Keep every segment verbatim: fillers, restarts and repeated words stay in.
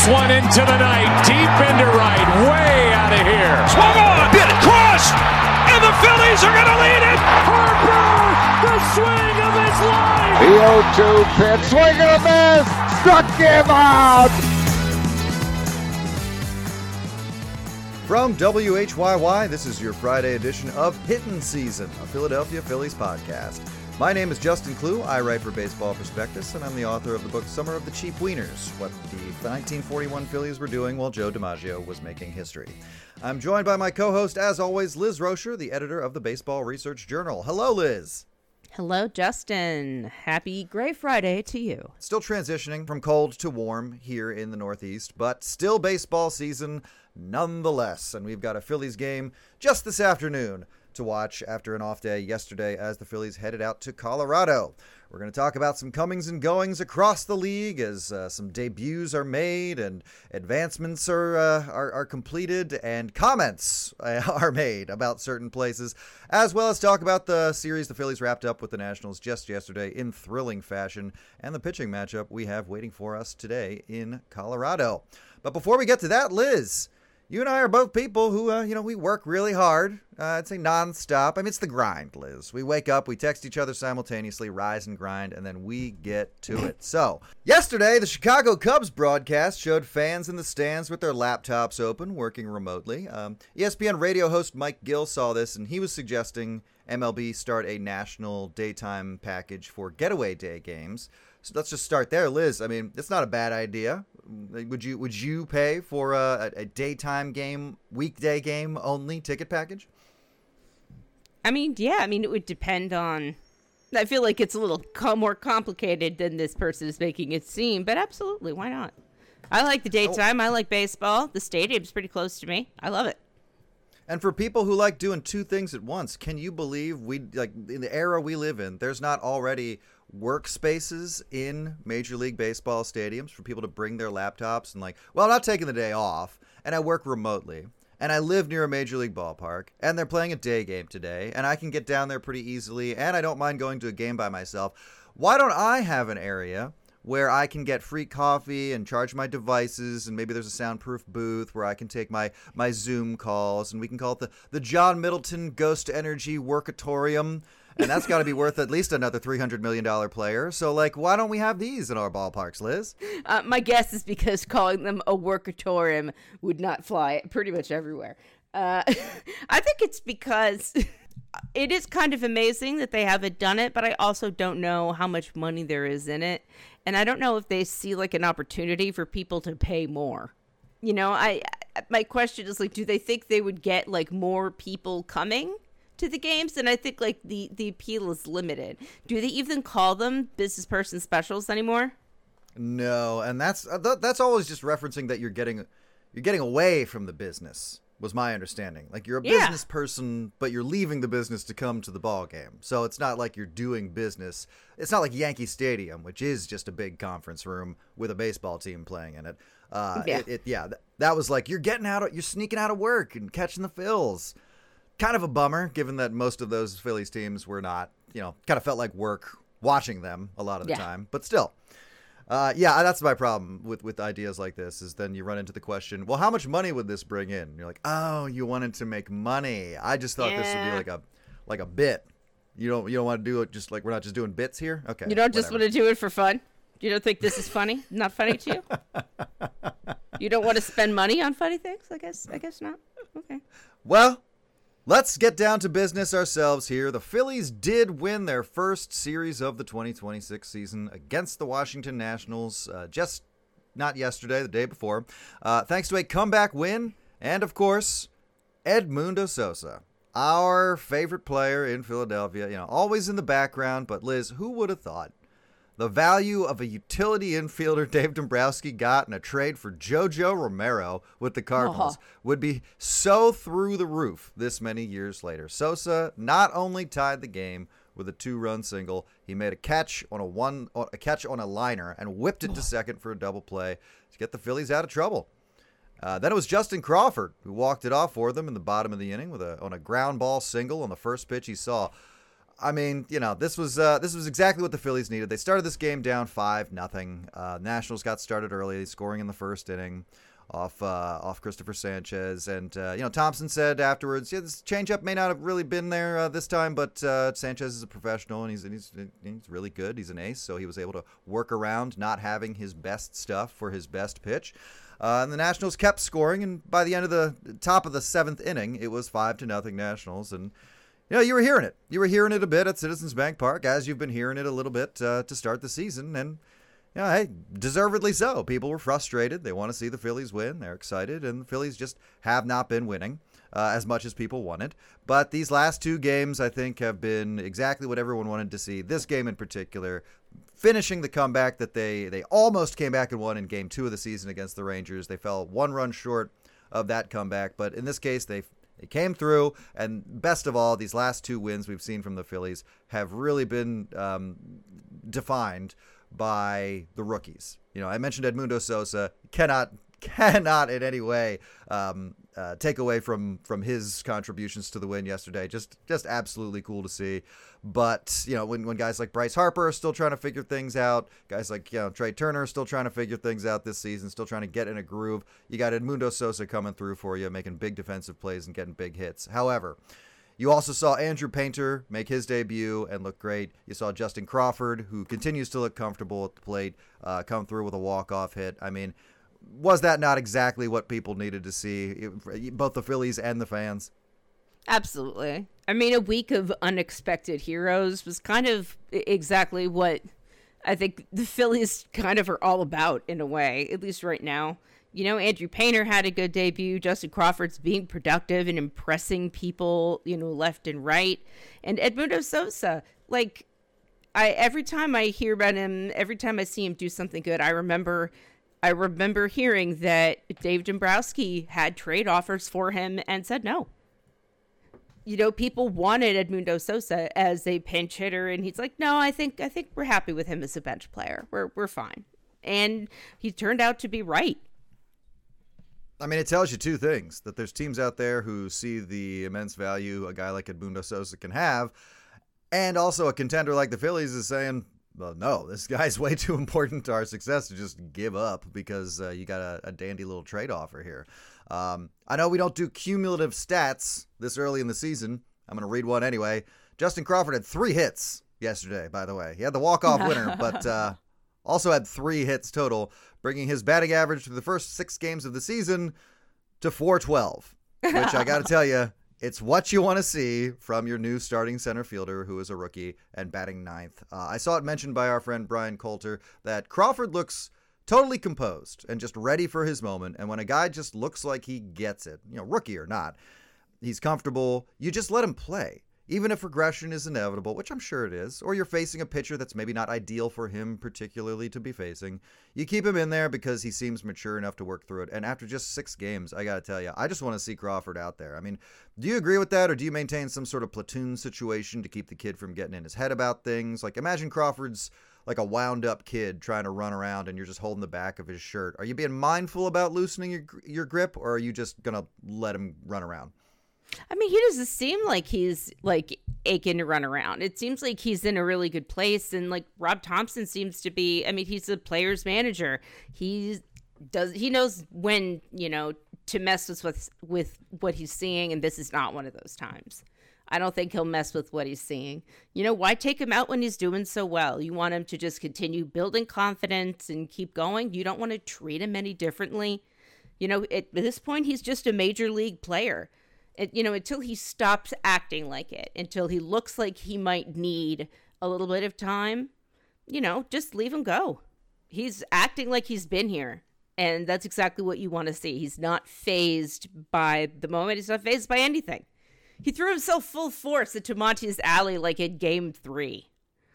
one into the night, deep into right, way out of here. Swung on, hit it, crossed, and the Phillies are going to lead it. Harper, the swing of his life. The oh two pitch, swing and a miss, struck him out. From W H Y Y, this is your Friday edition of Hittin' Season, a Philadelphia Phillies podcast. My name is Justin Clue. I write for Baseball Prospectus, and I'm the author of the book Summer of the Cheap Wieners, what the nineteen forty-one Phillies were doing while Joe DiMaggio was making history. I'm joined by my co-host, as always, Liz Rocher, the editor of the Baseball Research Journal. Hello, Liz. Hello, Justin. Happy Gray Friday to you. Still transitioning from cold to warm here in the Northeast, but still baseball season nonetheless. And we've got a Phillies game just this afternoon to watch after an off day yesterday as the Phillies headed out to Colorado. We're going to talk about some comings and goings across the league as uh, some debuts are made and advancements are, uh, are are completed and comments uh, are made about certain places, as well as talk about the series the Phillies wrapped up with the Nationals just yesterday in thrilling fashion and the pitching matchup we have waiting for us today in Colorado. But before we get to that, Liz, you and I are both people who, uh, you know, we work really hard. Uh, I'd say nonstop. I mean, it's the grind, Liz. We wake up, we text each other simultaneously, rise and grind, and then we get to it. So, yesterday, the Chicago Cubs broadcast showed fans in the stands with their laptops open, working remotely. Um, E S P N radio host Mike Gill saw this, and he was suggesting M L B start a national daytime package for getaway day games. So let's just start there, Liz. I mean, it's not a bad idea. Would you would you pay for a, a daytime game, weekday game only ticket package? I mean, yeah. I mean, it would depend on. I feel like it's a little co- more complicated than this person is making it seem, but absolutely, why not? I like the daytime. Oh. I like baseball. The stadium's pretty close to me. I love it. And for people who like doing two things at once, can you believe we like in the era we live in, there's not already workspaces in Major League Baseball stadiums for people to bring their laptops and like, well, I'm not taking the day off and I work remotely and I live near a Major League ballpark and they're playing a day game today and I can get down there pretty easily and I don't mind going to a game by myself. Why don't I have an area where I can get free coffee and charge my devices, and maybe there's a soundproof booth where I can take my, my Zoom calls, and we can call it the, the John Middleton Ghost Energy Workatorium, and that's got to be worth at least another three hundred million dollars player. So, like, why don't we have these in our ballparks, Liz? Uh, my guess is because calling them a workatorium would not fly pretty much everywhere. Uh, I think it's because... It is kind of amazing that they haven't done it, but I also don't know how much money there is in it. And I don't know if they see like an opportunity for people to pay more. You know, I my question is like, do they think they would get like more people coming to the games? And I think like the, the appeal is limited. Do they even call them business person specials anymore? No, and that's that's always just referencing that you're getting you're getting away from the business. Was my understanding. Like, you're a yeah. business person, but you're leaving the business to come to the ball game. So it's not like you're doing business. It's not like Yankee Stadium, which is just a big conference room with a baseball team playing in it. Uh, yeah, it, it, yeah th- that was like, you're getting out of, you're sneaking out of work and catching the Phils. Kind of a bummer, given that most of those Phillies teams were not, you know, kind of felt like work watching them a lot of the yeah. time. But still. Uh, yeah, that's my problem with, with ideas like this is then you run into the question, well, how much money would this bring in? And you're like, oh, you wanted to make money. I just thought yeah. this would be like a like a bit. You don't you don't want to do it just like we're not just doing bits here? Okay. You don't just whatever. want to do it for fun? You don't think this is funny? Not funny to you? You don't want to spend money on funny things? I guess I guess not. Okay. Well, let's get down to business ourselves here. The Phillies did win their first series of the twenty twenty-six season against the Washington Nationals uh, just not yesterday, the day before, uh, thanks to a comeback win and, of course, Edmundo Sosa, our favorite player in Philadelphia. You know, always in the background, but Liz, who would have thought the value of a utility infielder Dave Dombrowski got in a trade for JoJo Romero with the Cardinals uh-huh. would be so through the roof this many years later. Sosa not only tied the game with a two-run single, he made a catch on a one a catch on a liner and whipped it to second for a double play to get the Phillies out of trouble. Uh, then it was Justin Crawford who walked it off for them in the bottom of the inning with a on a ground ball single on the first pitch he saw. I mean, you know, this was uh, this was exactly what the Phillies needed. They started this game down five nothing. Uh, Nationals got started early, scoring in the first inning off uh, off Christopher Sanchez, and uh, you know, Thompson said afterwards, yeah, this changeup may not have really been there uh, this time, but uh, Sanchez is a professional and he's, he's he's really good. He's an ace, so he was able to work around not having his best stuff for his best pitch. Uh, and the Nationals kept scoring, and by the end of the top of the seventh inning, it was five to nothing Nationals, and you know, you were hearing it. You were hearing it a bit at Citizens Bank Park, as you've been hearing it a little bit uh, to start the season, and you know, hey, deservedly so. People were frustrated. They want to see the Phillies win. They're excited, and the Phillies just have not been winning uh, as much as people wanted. But these last two games, I think, have been exactly what everyone wanted to see. This game in particular, finishing the comeback that they, they almost came back and won in game two of the season against the Rangers. They fell one run short of that comeback, but in this case, they They came through, and best of all, these last two wins we've seen from the Phillies have really been um, defined by the rookies. You know, I mentioned Edmundo Sosa. Cannot, cannot in any way um, uh, take away from from his contributions to the win yesterday. Just, just absolutely cool to see. But you know, when when guys like Bryce Harper are still trying to figure things out, guys like you know Trey Turner are still trying to figure things out this season, still trying to get in a groove. You got Edmundo Sosa coming through for you, making big defensive plays and getting big hits. However, you also saw Andrew Painter make his debut and look great. You saw Justin Crawford, who continues to look comfortable at the plate, uh, come through with a walk-off hit. I mean, was that not exactly what people needed to see, both the Phillies and the fans? Absolutely. I mean, a week of unexpected heroes was kind of exactly what I think the Phillies kind of are all about in a way, at least right now. You know, Andrew Painter had a good debut. Justin Crawford's being productive and impressing people, you know, left and right. And Edmundo Sosa, like, I every time I hear about him, every time I see him do something good, I remember I remember hearing that Dave Dombrowski had trade offers for him and said no. You know, people wanted Edmundo Sosa as a pinch hitter, and he's like, no, I think I think we're happy with him as a bench player. We're we're fine. And he turned out to be right. I mean, it tells you two things, that there's teams out there who see the immense value a guy like Edmundo Sosa can have, and also a contender like the Phillies is saying, well, no, this guy's way too important to our success to just give up because uh, you got a, a dandy little trade offer here. Um, I know we don't do cumulative stats this early in the season. I'm going to read one anyway. Justin Crawford had three hits yesterday, by the way. He had the walk-off winner, but uh, also had three hits total, bringing his batting average through the first six games of the season to four twelve, which I got to tell you, it's what you want to see from your new starting center fielder who is a rookie and batting ninth. Uh, I saw it mentioned by our friend Brian Coulter that Crawford looks totally composed and just ready for his moment. And when a guy just looks like he gets it, you know, rookie or not, he's comfortable, you just let him play. Even if regression is inevitable, which I'm sure it is, or you're facing a pitcher that's maybe not ideal for him particularly to be facing, you keep him in there because he seems mature enough to work through it. And after just six games, I got to tell you, I just want to see Crawford out there. I mean, do you agree with that, or do you maintain some sort of platoon situation to keep the kid from getting in his head about things? Like, imagine Crawford's like a wound-up kid trying to run around and you're just holding the back of his shirt. Are you being mindful about loosening your, your grip, or are you just going to let him run around? I mean, he doesn't seem like he's like aching to run around. It seems like he's in a really good place. And like Rob Thompson seems to be, I mean, he's a player's manager. He does, he knows when, you know, to mess with, with, with what he's seeing. And this is not one of those times. I don't think he'll mess with what he's seeing. You know, why take him out when he's doing so well? You want him to just continue building confidence and keep going. You don't want to treat him any differently. You know, at this point, he's just a major league player. It, you know, until he stops acting like it, until he looks like he might need a little bit of time, you know, just leave him go. He's acting like he's been here. And that's exactly what you want to see. He's not fazed by the moment. He's not fazed by anything. He threw himself full force into Monty's alley like in game three.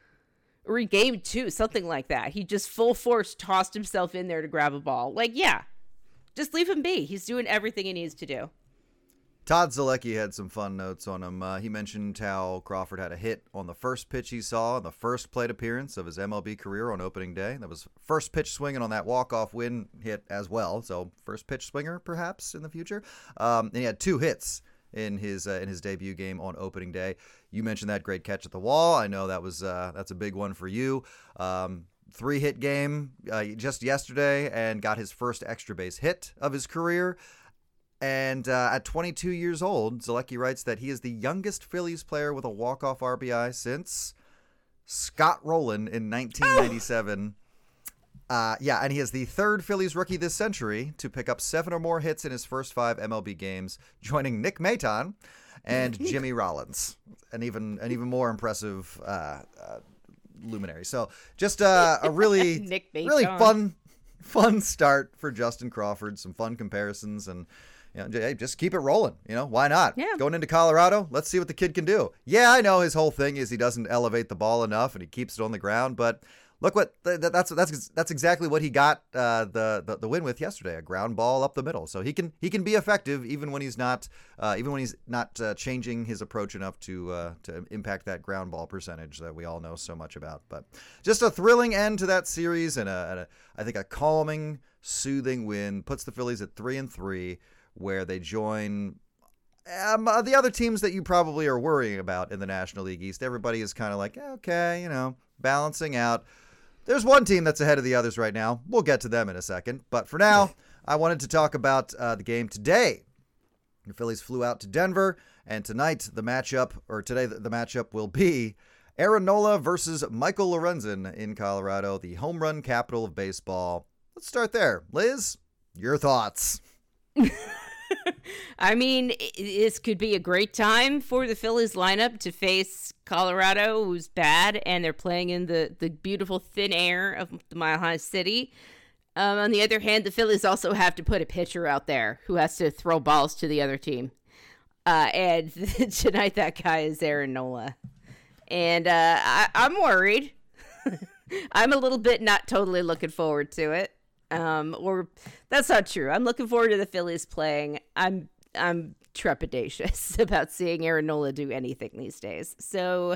Or in game two, something like that. He just full force tossed himself in there to grab a ball. Like, yeah, just leave him be. He's doing everything he needs to do. Todd Zalecki had some fun notes on him. Uh, he mentioned how Crawford had a hit on the first pitch he saw in the first plate appearance of his M L B career on opening day. That was first pitch swinging on that walk-off win hit as well. So first pitch swinger, perhaps, in the future. Um, and he had two hits in his uh, in his debut game on opening day. You mentioned that great catch at the wall. I know that was uh, that's a big one for you. Um, three hit game uh, just yesterday, and got his first extra base hit of his career. And uh, at twenty-two years old, Zielecki writes that he is the youngest Phillies player with a walk-off R B I since Scott Rowland in nineteen ninety-seven. Oh. Uh, yeah, and he is the third Phillies rookie this century to pick up seven or more hits in his first five M L B games, joining Nick Maton and Jimmy Rollins, an even an even more impressive uh, uh, luminary. So just uh, a really Nick really Maton. fun fun start for Justin Crawford. Some fun comparisons and. You know, hey, just keep it rolling. You know, why not? Yeah. Going into Colorado, let's see what the kid can do. Yeah, I know his whole thing is he doesn't elevate the ball enough and he keeps it on the ground. But look what th- that's that's that's exactly what he got uh, the, the the win with yesterday. A ground ball up the middle. So he can he can be effective even when he's not uh, even when he's not uh, changing his approach enough to uh, to impact that ground ball percentage that we all know so much about. But just a thrilling end to that series and a, and a I think a calming, soothing win puts the Phillies at three and three. Where they join um, the other teams that you probably are worrying about in the National League East. Everybody is kind of like, okay, you know, balancing out. There's one team that's ahead of the others right now. We'll get to them in a second. But for now, I wanted to talk about uh, the game today. The Phillies flew out to Denver, and tonight the matchup, or today the matchup will be Aaron Nola versus Michael Lorenzen in Colorado, the home run capital of baseball. Let's start there. Liz, your thoughts. I mean, this could be a great time for the Phillies lineup to face Colorado, who's bad, and they're playing in the, the beautiful thin air of the Mile High City. Um, on the other hand, the Phillies also have to put a pitcher out there who has to throw balls to the other team. Uh, and tonight, that guy is Aaron Nola. And uh, I, I'm worried. I'm a little bit not totally looking forward to it. Um, or that's not true. I'm looking forward to the Phillies playing. I'm I'm trepidatious about seeing Aaron Nola do anything these days. So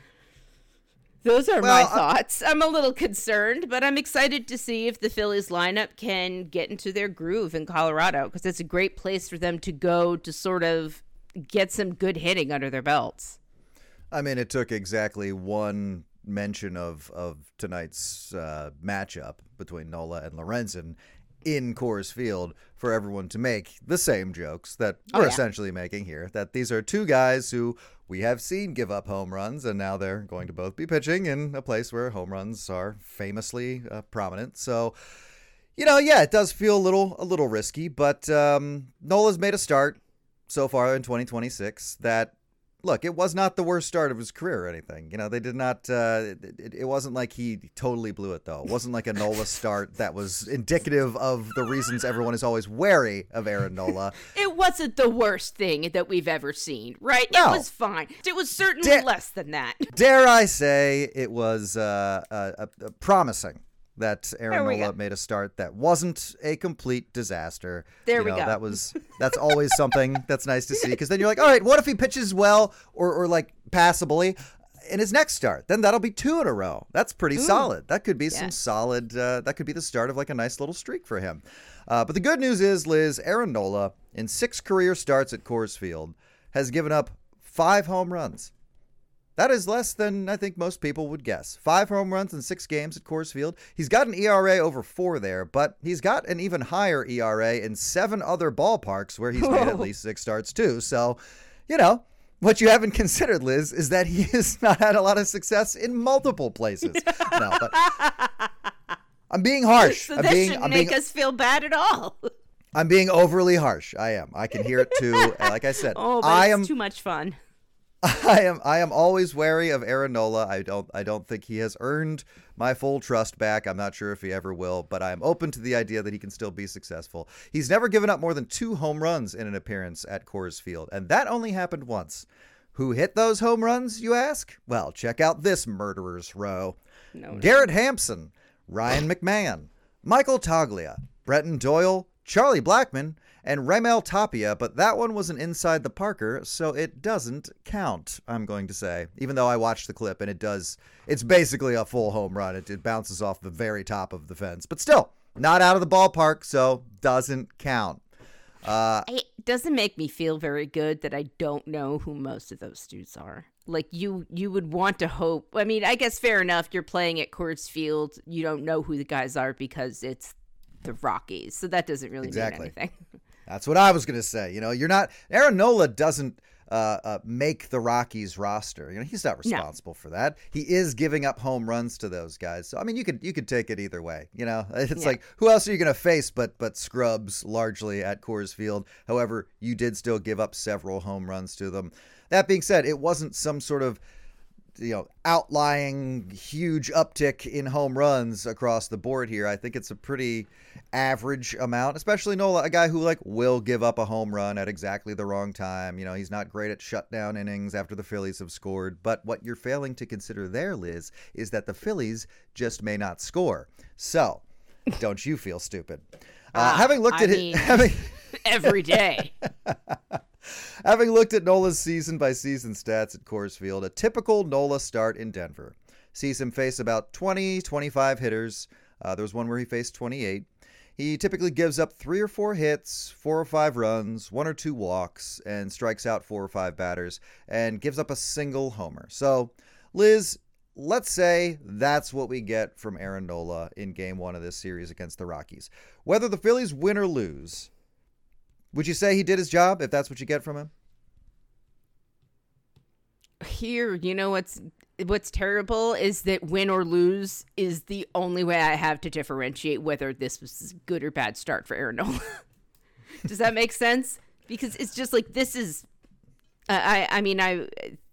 those are well, my thoughts. I'm a little concerned, but I'm excited to see if the Phillies lineup can get into their groove in Colorado, because it's a great place for them to go to sort of get some good hitting under their belts. I mean, it took exactly one mention of of tonight's uh, matchup between Nola and Lorenzen in Coors Field for everyone to make the same jokes that we're oh, yeah. essentially making here, that these are two guys who we have seen give up home runs, and now they're going to both be pitching in a place where home runs are famously uh, prominent. So, you know, yeah, it does feel a little a little risky, but um, Nola's made a start so far in twenty twenty-six that, look, it was not the worst start of his career or anything. You know, they did not, uh, it, it wasn't like he totally blew it, though. It wasn't like a Nola start that was indicative of the reasons everyone is always wary of Aaron Nola. It wasn't the worst thing that we've ever seen, right? No. It was fine. It was certainly Da- less than that. Dare I say it was uh, uh, uh, promising that Aaron There we Nola go. made a start that wasn't a complete disaster. There You we know, go. That was that's always something that's nice to see, because then you're like, all right, what if he pitches well or or like passably in his next start? Then that'll be two in a row. That's pretty solid. That could be some Yeah. solid. Uh, that could be the start of like a nice little streak for him. Uh, but the good news is, Liz, Aaron Nola in six career starts at Coors Field has given up five home runs. That is less than I think most people would guess. Five home runs in six games at Coors Field. He's got an E R A over four there, but he's got an even higher E R A in seven other ballparks where he's made at least six starts too. So, you know, what you haven't considered, Liz, is that he has not had a lot of success in multiple places. No, but I'm being harsh. So I'm that being, shouldn't I'm make being, us feel bad at all. I'm being overly harsh. I am. I can hear it too. And like I said, Oh, but I it's am too much fun. I am I am always wary of Aaron Nola. I don't I don't think he has earned my full trust back. I'm not sure if he ever will, but I am open to the idea that he can still be successful. He's never given up more than two home runs in an appearance at Coors Field, and that only happened once. Who hit those home runs, you ask? Well, check out this murderer's row. No, no. Garrett Hampson, Ryan McMahon, Michael Toglia, Bretton Doyle, Charlie Blackmon, and Raimel Tapia, but that one was an inside the Parker, so it doesn't count, I'm going to say. Even though I watched the clip, and it does, it's basically a full home run. It, it bounces off the very top of the fence. But still, not out of the ballpark, so doesn't count. Uh, It doesn't make me feel very good that I don't know who most of those dudes are. Like, you you would want to hope. I mean, I guess fair enough. You're playing at Coors Field. You don't know who the guys are because it's the Rockies. So that doesn't really exactly. mean anything. That's what I was going to say. You know, you're not Aaron Nola doesn't uh, uh, make the Rockies roster. You know, he's not responsible no. for that. He is giving up home runs to those guys. So I mean, you could you could take it either way. You know, it's yeah. like, who else are you going to face but but scrubs largely at Coors Field? However, you did still give up several home runs to them. That being said, it wasn't some sort of, you know, outlying huge uptick in home runs across the board here. I think it's a pretty average amount, especially Nola, a guy who like will give up a home run at exactly the wrong time. You know, he's not great at shutdown innings after the Phillies have scored. But what you're failing to consider there, Liz, is that the Phillies just may not score. So don't you feel stupid? Uh, uh, having looked I at mean, it having every day. Having looked at Nola's season-by-season stats at Coors Field, a typical Nola start in Denver sees him face about twenty, twenty-five hitters. Uh, there was one where he faced twenty-eight. He typically gives up three or four hits, four or five runs, one or two walks, and strikes out four or five batters, and gives up a single homer. So, Liz, let's say that's what we get from Aaron Nola in game one of this series against the Rockies. Whether the Phillies win or lose, would you say he did his job if that's what you get from him? Here, you know what's what's terrible is that win or lose is the only way I have to differentiate whether this was a good or bad start for Aaron Nola. Does that make sense? Because it's just like, this is, uh, I I mean, I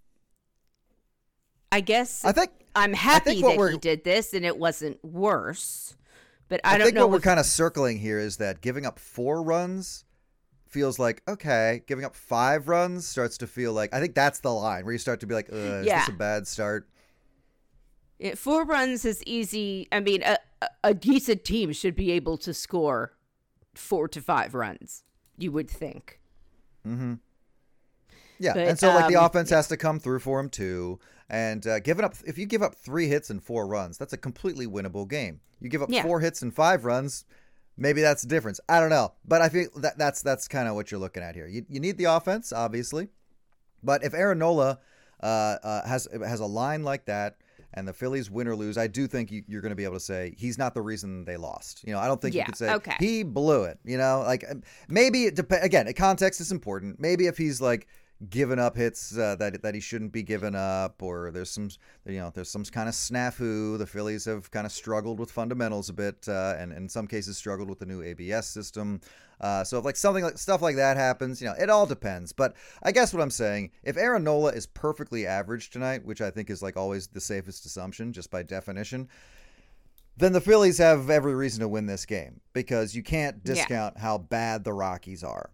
I guess I think I'm happy think that he did this and it wasn't worse. But I, I don't think know what if, we're kind of circling here is that giving up four runs feels like, okay, giving up five runs starts to feel like, I think that's the line where you start to be like, uh, is yeah. this a bad start? Yeah, four runs is easy. I mean, a, a decent team should be able to score four to five runs, you would think. Mm-hmm. Yeah, but, and so like the um, offense yeah. has to come through for him too. And uh, giving up, if you give up three hits and four runs, that's a completely winnable game. You give up yeah. four hits and five runs, maybe that's the difference. I don't know. But I feel that that's that's kind of what you're looking at here. You you need the offense, obviously. But if Aaron Nola uh, uh, has has a line like that and the Phillies win or lose, I do think you, you're going to be able to say he's not the reason they lost. You know, I don't think yeah, you could say okay. he blew it. You know, like maybe, it dep- again, context is important. Maybe if he's like giving up hits uh, that that he shouldn't be giving up, or there's some, you know, there's some kind of snafu. The Phillies have kind of struggled with fundamentals a bit, uh, and in some cases struggled with the new A B S system. Uh, so if like something like stuff like that happens, you know, it all depends. But I guess what I'm saying, if Aaron Nola is perfectly average tonight, which I think is like always the safest assumption, just by definition, then the Phillies have every reason to win this game, because you can't discount yeah. how bad the Rockies are.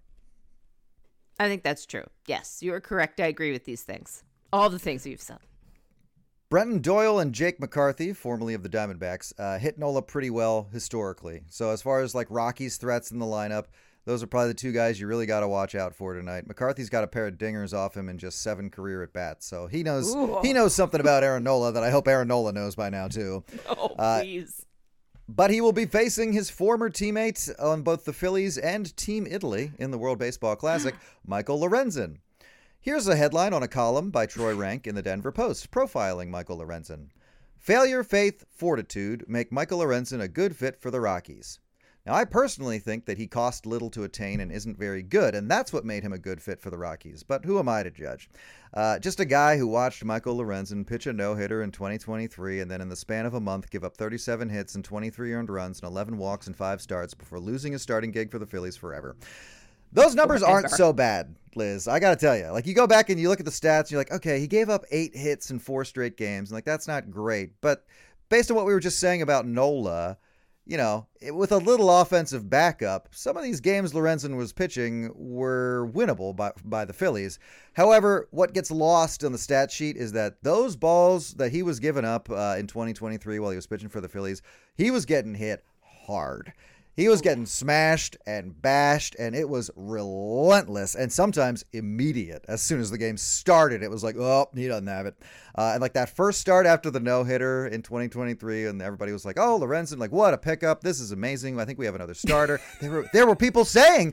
I think that's true. Yes, you are correct. I agree with these things. All the things you've said. Brenton Doyle and Jake McCarthy, formerly of the Diamondbacks, uh, hit Nola pretty well historically. So as far as like Rockies threats in the lineup, those are probably the two guys you really got to watch out for tonight. McCarthy's got a pair of dingers off him in just seven career at bats, so he knows Ooh. he knows something about Aaron Nola that I hope Aaron Nola knows by now too. Oh, please. Uh, But he will be facing his former teammate on both the Phillies and Team Italy in the World Baseball Classic, Michael Lorenzen. Here's a headline on a column by Troy Rank in the Denver Post, profiling Michael Lorenzen. Failure, faith, fortitude make Michael Lorenzen a good fit for the Rockies. Now, I personally think that he cost little to attain and isn't very good, and that's what made him a good fit for the Rockies. But who am I to judge? Uh, just a guy who watched Michael Lorenzen pitch a no-hitter in twenty twenty-three and then in the span of a month give up thirty-seven hits and twenty-three earned runs and eleven walks and five starts before losing his starting gig for the Phillies forever. Those numbers aren't so bad, Liz. I got to tell you. Like, you go back and you look at the stats, and you're like, okay, he gave up eight hits in four straight games. And, like, that's not great. But based on what we were just saying about Nola, you know, it, with a little offensive backup, some of these games Lorenzen was pitching were winnable by, by the Phillies. However, what gets lost on the stat sheet is that those balls that he was giving up uh, in twenty twenty-three while he was pitching for the Phillies, he was getting hit hard. He was getting smashed and bashed, and it was relentless and sometimes immediate. As soon as the game started, it was like, oh, he doesn't have it. Uh, and like that first start after the no-hitter in twenty twenty-three, and everybody was like, oh, Lorenzen, like, what a pickup. This is amazing. I think we have another starter. there were there were people saying,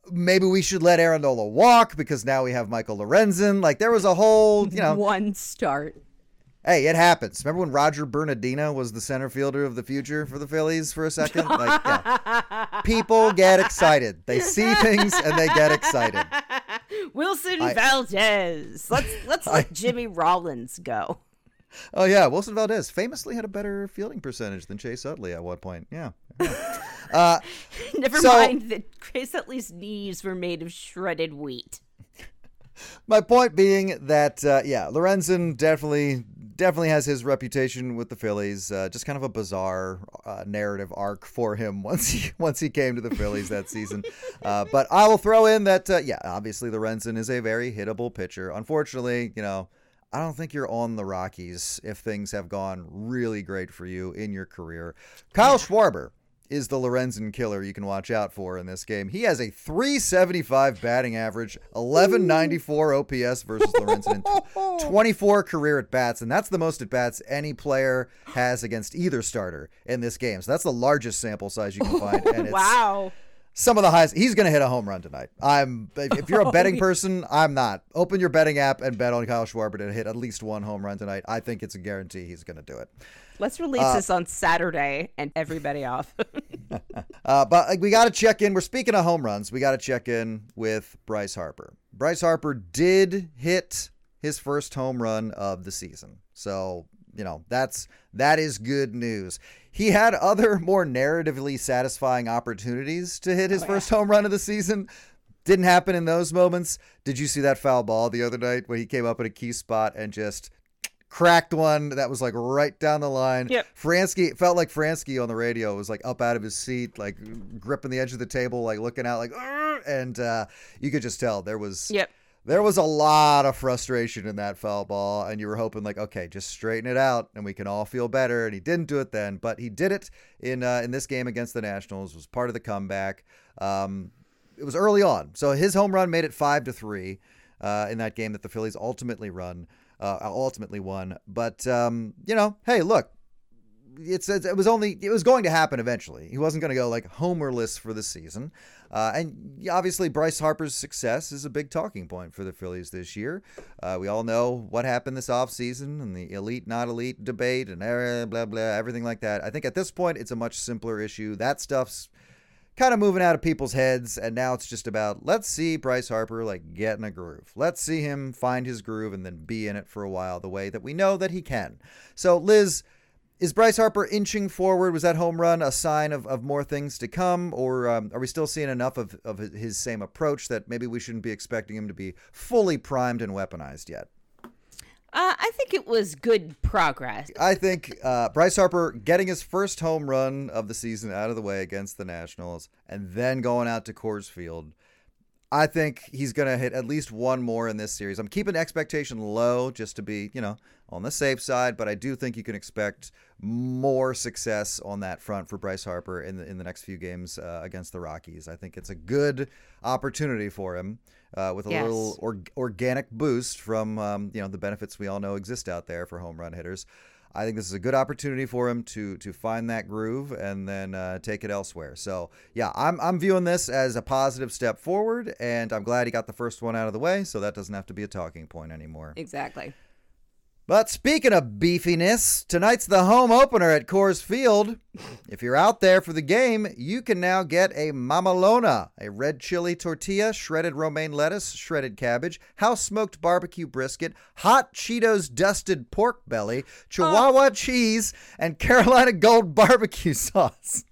maybe we should let Aaron Nola walk because now we have Michael Lorenzen. Like, there was a whole, you know. One start. Hey, it happens. Remember when Roger Bernardino was the center fielder of the future for the Phillies for a second? Like, yeah. People get excited. They see things and they get excited. Wilson I, Valdez. Let's let's let I, Jimmy Rollins go. Oh, yeah. Wilson Valdez famously had a better fielding percentage than Chase Utley at one point. Yeah. yeah. Uh, Never so, mind that Chase Utley's knees were made of shredded wheat. My point being that, uh, yeah, Lorenzen definitely definitely has his reputation with the Phillies. Uh, just kind of a bizarre uh, narrative arc for him once he once he came to the Phillies that season. Uh, but I will throw in that, uh, yeah, obviously Lorenzen is a very hittable pitcher. Unfortunately, you know, I don't think you're on the Rockies if things have gone really great for you in your career. Kyle Schwarber is the Lorenzen killer you can watch out for in this game. He has a three seventy-five batting average, eleven ninety-four O P S versus Lorenzen, and twenty-four career at-bats, and that's the most at-bats any player has against either starter in this game. So that's the largest sample size you can find. And it's wow. Some of the highest. He's going to hit a home run tonight. I'm. If you're a betting person, I'm not. Open your betting app and bet on Kyle Schwarber to hit at least one home run tonight. I think it's a guarantee he's going to do it. Let's release uh, this on Saturday and everybody off. uh, but we got to check in. We're speaking of home runs. We got to check in with Bryce Harper. Bryce Harper did hit his first home run of the season. So, you know, that's that is good news. He had other more narratively satisfying opportunities to hit his oh, first yeah. home run of the season. Didn't happen in those moments. Did you see that foul ball the other night when he came up at a key spot and just cracked one that was like right down the line? Yep. Fransky, felt like Fransky on the radio was like up out of his seat, like gripping the edge of the table, like looking out like, and uh, you could just tell there was, yep. there was a lot of frustration in that foul ball, and you were hoping like, okay, just straighten it out and we can all feel better. And he didn't do it then, but he did it in, uh, in this game against the Nationals. Was part of the comeback. Um, it was early on. So his home run made it five to three uh, in that game that the Phillies ultimately run. Uh, ultimately won, but um, you know, hey, look, it's it was only it was going to happen eventually. He wasn't going to go like homerless for the season, uh, and obviously Bryce Harper's success is a big talking point for the Phillies this year. Uh, we all know what happened this offseason and the elite not elite debate and blah blah blah everything like that. I think at this point it's a much simpler issue. That stuff's kind of moving out of people's heads, and now it's just about let's see Bryce Harper like get in a groove. Let's see him find his groove and then be in it for a while the way that we know that he can. So Liz, is Bryce Harper inching forward? Was that home run a sign of, of more things to come, or um, are we still seeing enough of, of his same approach that maybe we shouldn't be expecting him to be fully primed and weaponized yet? Uh, I think it was good progress. I think uh, Bryce Harper getting his first home run of the season out of the way against the Nationals and then going out to Coors Field. I think he's going to hit at least one more in this series. I'm keeping expectation low just to be, you know, on the safe side, but I do think you can expect more success on that front for Bryce Harper in the, in the next few games uh, against the Rockies. I think it's a good opportunity for him uh, with a yes. little or, organic boost from, um, you know, the benefits we all know exist out there for home run hitters. I think this is a good opportunity for him to to find that groove and then uh, take it elsewhere. So, yeah, I'm I'm viewing this as a positive step forward, and I'm glad he got the first one out of the way, so that doesn't have to be a talking point anymore. Exactly. But speaking of beefiness, tonight's the home opener at Coors Field. If you're out there for the game, you can now get a Mamalona, a red chili tortilla, shredded romaine lettuce, shredded cabbage, house-smoked barbecue brisket, hot Cheetos dusted pork belly, Chihuahua oh. cheese, and Carolina Gold barbecue sauce.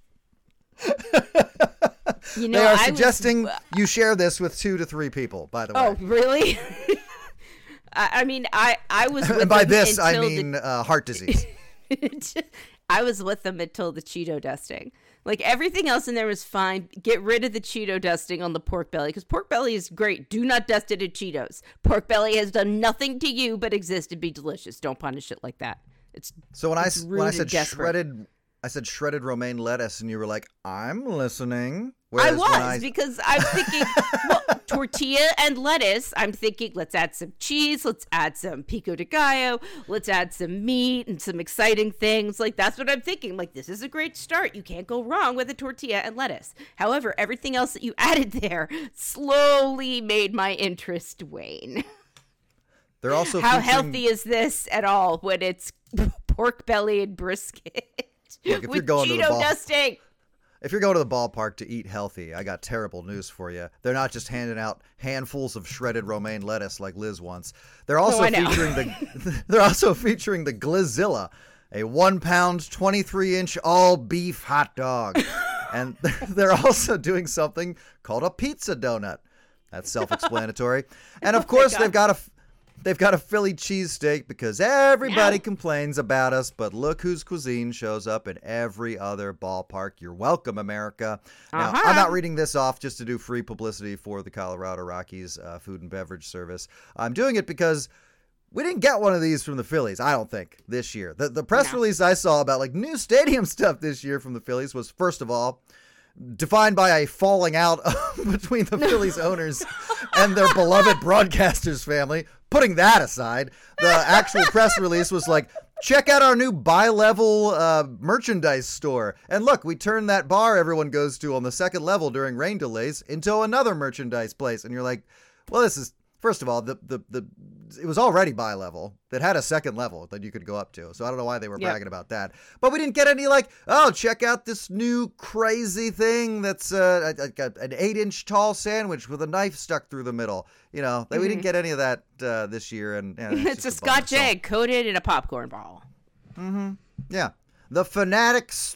You know, they are I suggesting was... you share this with two to three people, by the way. Oh, really? I mean, I, I was with and by them this, I the... mean uh, heart disease. I was with them until the Cheeto dusting. Like, everything else in there was fine. Get rid of the Cheeto dusting on the pork belly, because pork belly is great. Do not dust it in Cheetos. Pork belly has done nothing to you but exist and be delicious. Don't punish it like that. It's So when it's I, when I said shredded... I said shredded romaine lettuce, and you were like, I'm listening. Whereas I was when I... because I'm thinking, well, tortilla and lettuce. I'm thinking, let's add some cheese, let's add some pico de gallo, let's add some meat and some exciting things. Like, that's what I'm thinking. Like, this is a great start. You can't go wrong with a tortilla and lettuce. However, everything else that you added there slowly made my interest wane. They're also how featuring... healthy is this at all when it's pork belly and brisket Look, if with you're going Cheeto to the ball... dusting? If you're going to the ballpark to eat healthy, I got terrible news for you. They're not just handing out handfuls of shredded romaine lettuce like Liz wants. They're also oh, featuring the they're also featuring the Glizilla, a one pound, twenty-three inch all beef hot dog, and they're also doing something called a pizza donut. That's self-explanatory. And of oh course, they've got a. They've got a Philly cheesesteak because everybody no. complains about us, but look whose cuisine shows up in every other ballpark. You're welcome, America. Now, uh-huh. I'm not reading this off just to do free publicity for the Colorado Rockies uh, food and beverage service. I'm doing it because we didn't get one of these from the Phillies, I don't think, this year. The, the press no. release I saw about like new stadium stuff this year from the Phillies was, first of all, defined by a falling out between the Phillies owners and their beloved broadcasters family. Putting that aside, the actual press release was like, check out our new bi-level uh, merchandise store. And look, we turned that bar everyone goes to on the second level during rain delays into another merchandise place. And you're like, well, this is, first of all, the the, the it was already bi-level. That had a second level that you could go up to. So I don't know why they were yep. bragging about that. But we didn't get any like, oh, check out this new crazy thing that's uh, a, a, an eight-inch tall sandwich with a knife stuck through the middle. You know, mm-hmm. we didn't get any of that uh, this year. And, and It's, it's a Scotch egg so. coated in a popcorn ball. Mm-hmm. Yeah. The Fanatics,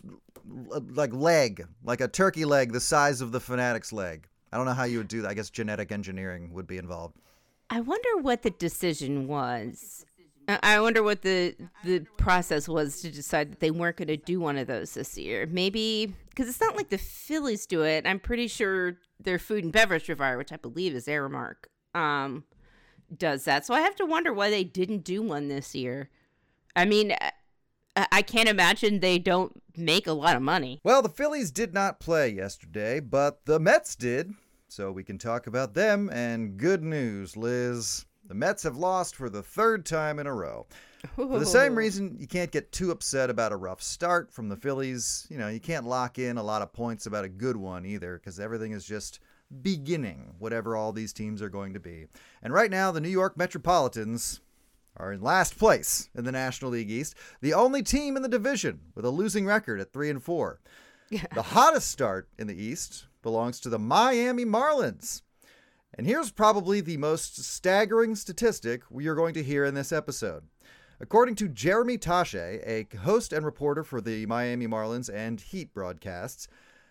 like, leg, like a turkey leg the size of the Fanatics leg. I don't know how you would do that. I guess genetic engineering would be involved. I wonder what the decision was. I wonder what the the process was to decide that they weren't going to do one of those this year. Maybe because it's not like the Phillies do it. I'm pretty sure their food and beverage provider, which I believe is Aramark, um, does that. So I have to wonder why they didn't do one this year. I mean, I, I can't imagine they don't make a lot of money. Well, the Phillies did not play yesterday, but the Mets did. So we can talk about them, and good news, Liz. The Mets have lost for the third time in a row. Ooh. For the same reason, you can't get too upset about a rough start from the Phillies. You know, you can't lock in a lot of points about a good one either, because everything is just beginning, whatever all these teams are going to be. And right now, the New York Metropolitans are in last place in the National League East, the only team in the division with a losing record at three and four. Yeah. The hottest start in the East belongs to the Miami Marlins. And here's probably the most staggering statistic we are going to hear in this episode. According to Jeremy Taché, a host and reporter for the Miami Marlins and Heat broadcasts,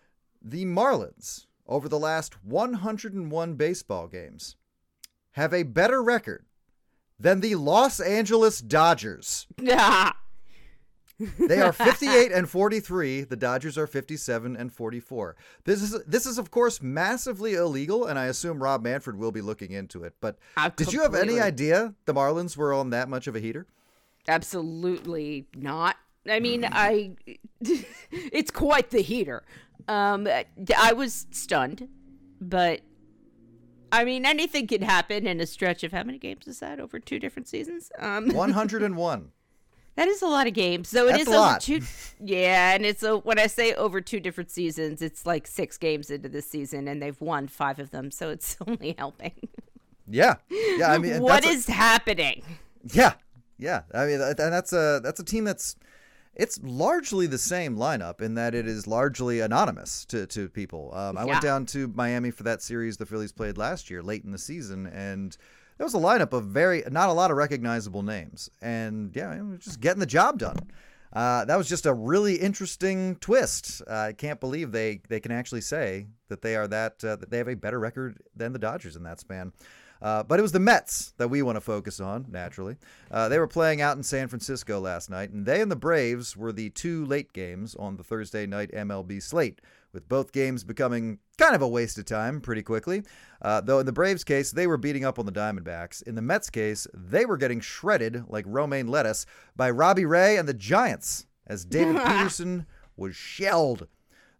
the Marlins, over the last one hundred one baseball games, have a better record than the Los Angeles Dodgers. They are fifty-eight and forty-three. The Dodgers are fifty-seven and forty-four. This is this is of course massively illegal, and I assume Rob Manfred will be looking into it. But uh, did you have any idea the Marlins were on that much of a heater? Absolutely not. I mean, I it's quite the heater. Um, I was stunned, but I mean, anything can happen in a stretch of how many games is that over two different seasons? Um, one hundred one. That is a lot of games. So it That's is a over lot. two. Yeah, and it's a, when I say over two different seasons, it's like six games into this season, and they've won five of them. So it's only helping. Yeah, yeah. I mean, what that's is a, happening? Yeah, yeah. I mean, and that's a that's a team that's it's largely the same lineup in that it is largely anonymous to to people. Um, I yeah. went down to Miami for that series the Phillies played last year, late in the season, and there was a lineup of very not a lot of recognizable names, and yeah, it was just getting the job done. Uh, that was just a really interesting twist. Uh, I can't believe they, they can actually say that they are that uh, that they have a better record than the Dodgers in that span. Uh, but it was the Mets that we want to focus on, naturally. Uh, they were playing out in San Francisco last night, and they and the Braves were the two late games on the Thursday night M L B slate, with both games becoming kind of a waste of time pretty quickly. Uh, though in the Braves' case, they were beating up on the Diamondbacks. In the Mets' case, they were getting shredded like romaine lettuce by Robbie Ray and the Giants, as David Peterson was shelled.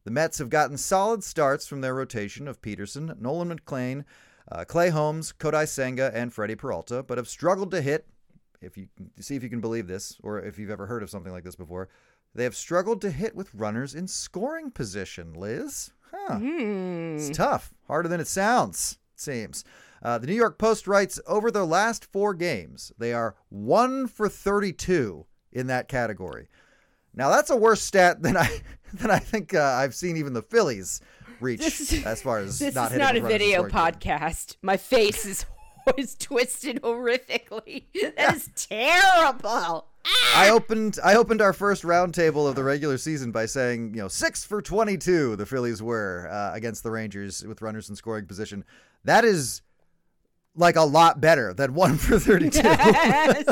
The Mets have gotten solid starts from their rotation of Peterson, Nolan McLean, uh, Clay Holmes, Kodai Senga, and Freddie Peralta, but have struggled to hit, if you see if you can believe this, or if you've ever heard of something like this before, they have struggled to hit with runners in scoring position, Liz. Huh. Mm. It's tough. Harder than it sounds, it seems. Uh, the New York Post writes, over their last four games, they are one for thirty-two in that category. Now, that's a worse stat than I than I think uh, I've seen even the Phillies reach this, as far as this not is hitting not with a runners in video scoring podcast. Game. My face is, is twisted horrifically. That is terrible. I opened I opened our first roundtable of the regular season by saying, you know, six for twenty-two the Phillies were uh, against the Rangers with runners in scoring position. That is like a lot better than one for thirty-two. Yes.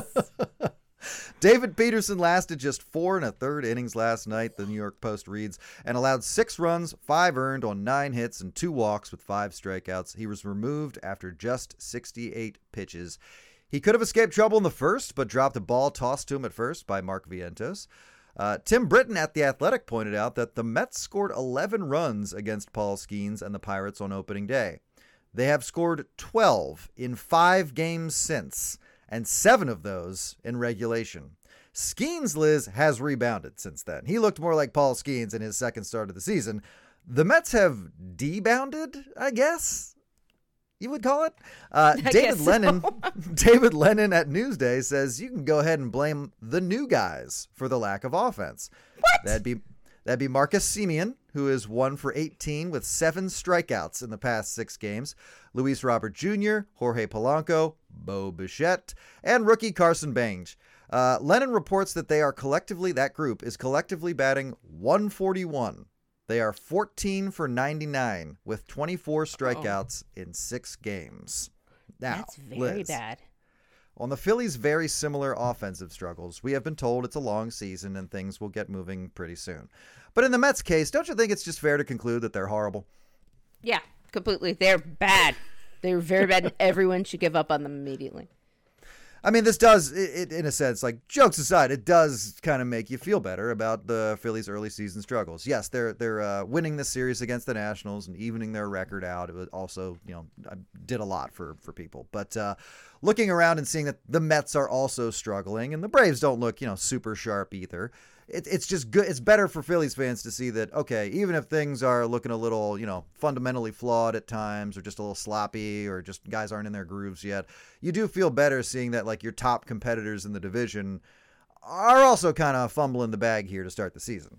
David Peterson lasted just four and a third innings last night, the New York Post reads, and allowed six runs, five earned on nine hits and two walks with five strikeouts. He was removed after just sixty-eight pitches. He could have escaped trouble in the first, but dropped a ball tossed to him at first by Mark Vientos. Uh, Tim Britton at The Athletic pointed out that the Mets scored eleven runs against Paul Skeens and the Pirates on opening day. They have scored twelve in five games since, and seven of those in regulation. Skeens, Liz, has rebounded since then. He looked more like Paul Skeens in his second start of the season. The Mets have debounded, I guess you would call it. Uh, David so. Lennon, David Lennon at Newsday says you can go ahead and blame the new guys for the lack of offense. What? That'd be that'd be Marcus Semien, who is one for eighteen with seven strikeouts in the past six games. Luis Robert Junior, Jorge Polanco, Bo Bichette, and rookie Carson Bange. Uh, Lennon reports that they are collectively, that group is collectively batting one forty-one. They are fourteen for ninety-nine with twenty-four strikeouts oh. in six games. Now, that's very Liz, bad. On the Phillies' very similar offensive struggles, we have been told it's a long season and things will get moving pretty soon. But in the Mets' case, don't you think it's just fair to conclude that they're horrible? Yeah, completely. They're bad. They're very bad, and everyone should give up on them immediately. I mean, this does, it, it, in a sense, like, jokes aside, it does kind of make you feel better about the Phillies' early season struggles. Yes, they're they're uh, winning this series against the Nationals and evening their record out. It was also, you know, did a lot for, for people. But uh, looking around and seeing that the Mets are also struggling, and the Braves don't look, you know, super sharp either. It, it's just good. It's better for Phillies fans to see that, okay, even if things are looking a little, you know, fundamentally flawed at times or just a little sloppy or just guys aren't in their grooves yet, you do feel better seeing that, like, your top competitors in the division are also kind of fumbling the bag here to start the season.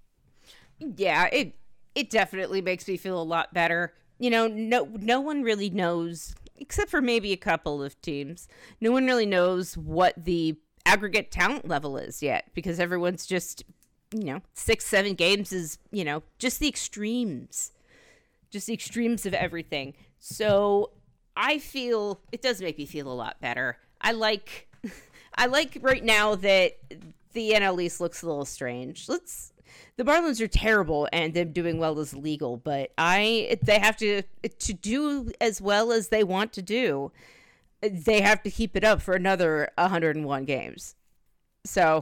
Yeah, it it definitely makes me feel a lot better. You know, no no one really knows, except for maybe a couple of teams, no one really knows what the aggregate talent level is yet, because everyone's just, you know, six, seven games is, you know, just the extremes, just the extremes of everything. So I feel it does make me feel a lot better. I like, I like right now that the N L East looks a little strange. Let's, the Marlins are terrible and them doing well is legal, but I, they have to, to do as well as they want to do, they have to keep it up for another one hundred one games. So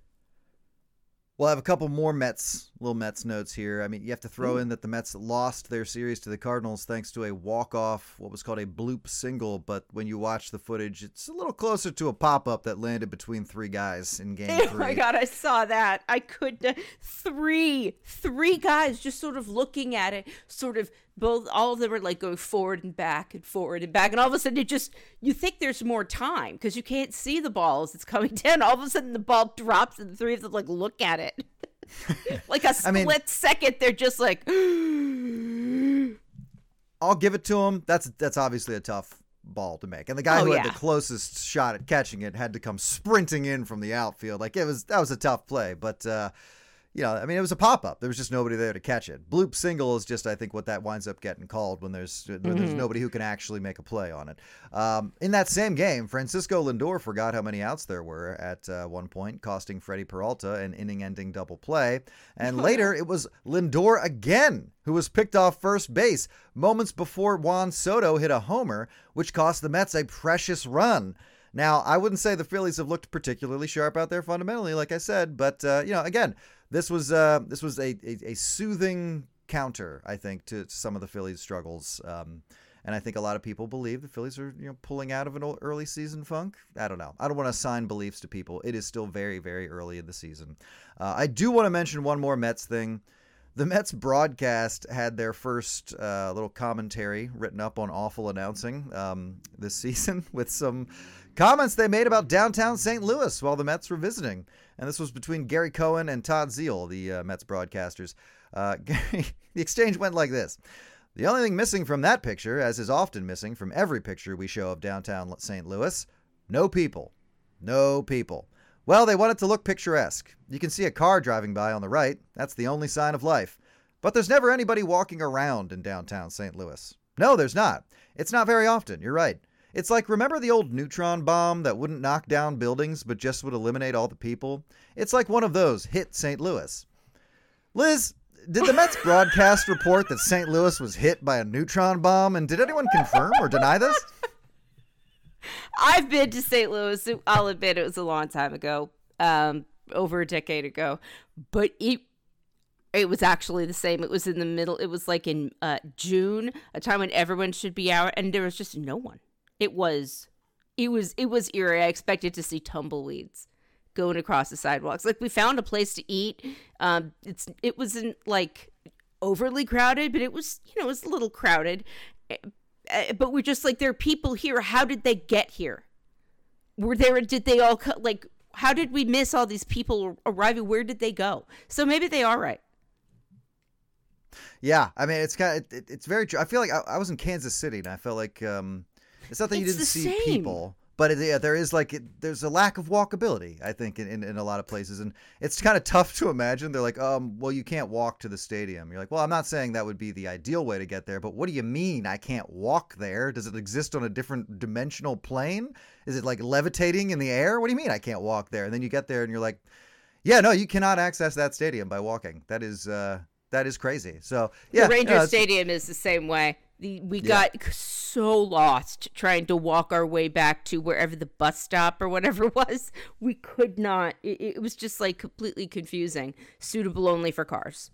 we'll have a couple more Mets, little Mets notes here. I mean, you have to throw in that the Mets lost their series to the Cardinals thanks to a walk-off, what was called a bloop single, but when you watch the footage, it's a little closer to a pop-up that landed between three guys in game oh three. Oh my God, I saw that. I could, three, three guys just sort of looking at it, sort of, both, all of them are like going forward and back and forward and back. And all of a sudden it just, you think there's more time because you can't see the ball as it's coming down. All of a sudden the ball drops and the three of them like look at it. Like a split I mean, second, they're just like, I'll give it to them. That's, that's obviously a tough ball to make. And the guy oh, who yeah. had the closest shot at catching it had to come sprinting in from the outfield. Like it was, that was a tough play, but, uh, you know, I mean, it was a pop-up. There was just nobody there to catch it. Bloop single is just, I think, what that winds up getting called when there's when mm-hmm. there's nobody who can actually make a play on it. Um, in that same game, Francisco Lindor forgot how many outs there were at uh, one point, costing Freddie Peralta an inning-ending double play. And later, it was Lindor again who was picked off first base moments before Juan Soto hit a homer, which cost the Mets a precious run. Now, I wouldn't say the Phillies have looked particularly sharp out there fundamentally, like I said, but, uh, you know, again, this was uh, this was a, a, a soothing counter, I think, to, to some of the Phillies' struggles. Um, and I think a lot of people believe the Phillies are, you know, pulling out of an early season funk. I don't know. I don't want to assign beliefs to people. It is still very, very early in the season. Uh, I do want to mention one more Mets thing. The Mets broadcast had their first uh, little commentary written up on awful announcing um, this season with some comments they made about downtown Saint Louis while the Mets were visiting. And this was between Gary Cohen and Todd Zeile, the uh, Mets broadcasters. Uh, Gary, the exchange went like this. The only thing missing from that picture, as is often missing from every picture we show of downtown Saint Louis, no people. No people. Well, they want it to look picturesque. You can see a car driving by on the right. That's the only sign of life. But there's never anybody walking around in downtown Saint Louis. No, there's not. It's not very often. You're right. It's like, remember the old neutron bomb that wouldn't knock down buildings but just would eliminate all the people? It's like one of those hit Saint Louis. Liz, did the Mets broadcast report that Saint Louis was hit by a neutron bomb? And did anyone confirm or deny this? I've been to Saint Louis. I'll admit it was a long time ago, um, over a decade ago. But it it was actually the same. It was in the middle. It was like in uh, June, a time when everyone should be out, and there was just no one. It was, it was, it was eerie. I expected to see tumbleweeds going across the sidewalks. Like, we found a place to eat. Um, it's it wasn't like overly crowded, but it was, you know, it was a little crowded. Uh, but we're just like, there are people here. How did they get here? Were there? Did they all co- like? How did we miss all these people arriving? Where did they go? So maybe they are right. Yeah, I mean, it's kind of it, it's very true. I feel like I, I was in Kansas City, and I felt like um, it's not that you It's didn't the see same. people. But it, yeah, there is like it, there's a lack of walkability, I think, in, in, in a lot of places, and it's kind of tough to imagine. They're like, um, well, you can't walk to the stadium. You're like, well, I'm not saying that would be the ideal way to get there, but what do you mean I can't walk there? Does it exist on a different dimensional plane? Is it like levitating in the air? What do you mean I can't walk there? And then you get there and you're like, yeah, no, you cannot access that stadium by walking. That is uh, that is crazy. So yeah, the Ranger no, Stadium is the same way. The, we Yeah. got so lost trying to walk our way back to wherever the bus stop or whatever it was. We could not. It, it was just like completely confusing. Suitable only for cars.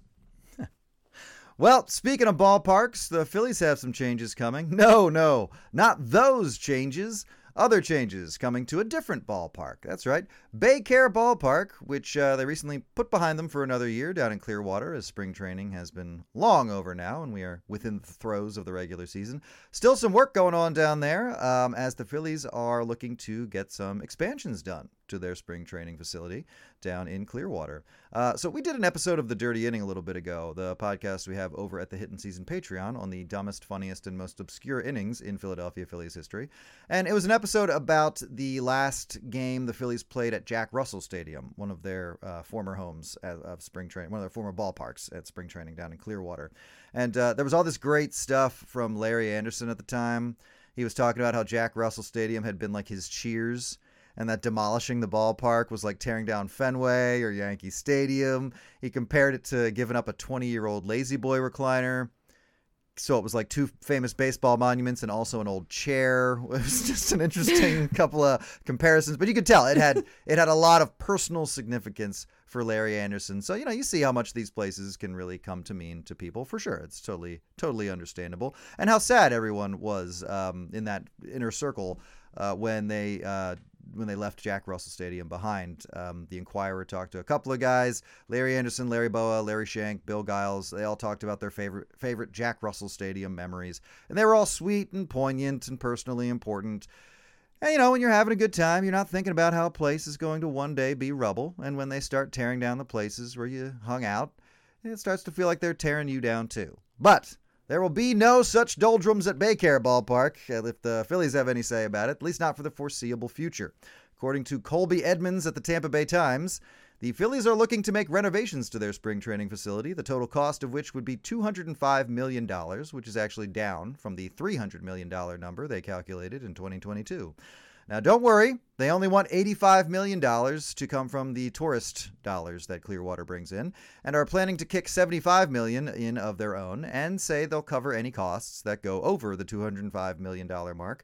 Well, speaking of ballparks, the Phillies have some changes coming. No, no, not those changes. Other changes coming to a different ballpark. That's right. Baycare Ballpark, which uh, they recently put behind them for another year down in Clearwater, as spring training has been long over now, and we are within the throes of the regular season. Still some work going on down there, um, as the Phillies are looking to get some expansions done to their spring training facility down in Clearwater. Uh, so we did an episode of The Dirty Inning a little bit ago, the podcast we have over at the Hittin' Season Patreon on the dumbest, funniest, and most obscure innings in Philadelphia Phillies history. And it was an episode about the last game the Phillies played at Jack Russell Stadium, one of their uh, former homes at, of spring training, one of their former ballparks at spring training down in Clearwater. And uh, there was all this great stuff from Larry Anderson at the time. He was talking about how Jack Russell Stadium had been like his Cheers, and that demolishing the ballpark was like tearing down Fenway or Yankee Stadium. He compared it to giving up a twenty-year-old Lazy Boy recliner. So it was like two famous baseball monuments and also an old chair. It was just an interesting couple of comparisons, but you could tell it had it had a lot of personal significance for Larry Anderson. So, you know, you see how much these places can really come to mean to people, for sure. It's totally, totally understandable. And how sad everyone was um, in that inner circle uh, when they uh, when they left Jack Russell Stadium behind. Um, the Inquirer talked to a couple of guys, Larry Anderson, Larry Boa, Larry Shank, Bill Giles. They all talked about their favorite favorite Jack Russell Stadium memories. And they were all sweet and poignant and personally important. And, you know, when you're having a good time, you're not thinking about how a place is going to one day be rubble. And when they start tearing down the places where you hung out, it starts to feel like they're tearing you down too. But there will be no such doldrums at Baycare Ballpark, if the Phillies have any say about it, at least not for the foreseeable future. According to Colby Edmonds at the Tampa Bay Times, the Phillies are looking to make renovations to their spring training facility, the total cost of which would be two hundred five million dollars, which is actually down from the three hundred million dollars number they calculated in twenty twenty-two. Now, don't worry, they only want eighty-five million dollars to come from the tourist dollars that Clearwater brings in, and are planning to kick seventy-five million dollars in of their own, and say they'll cover any costs that go over the two hundred five million dollars mark.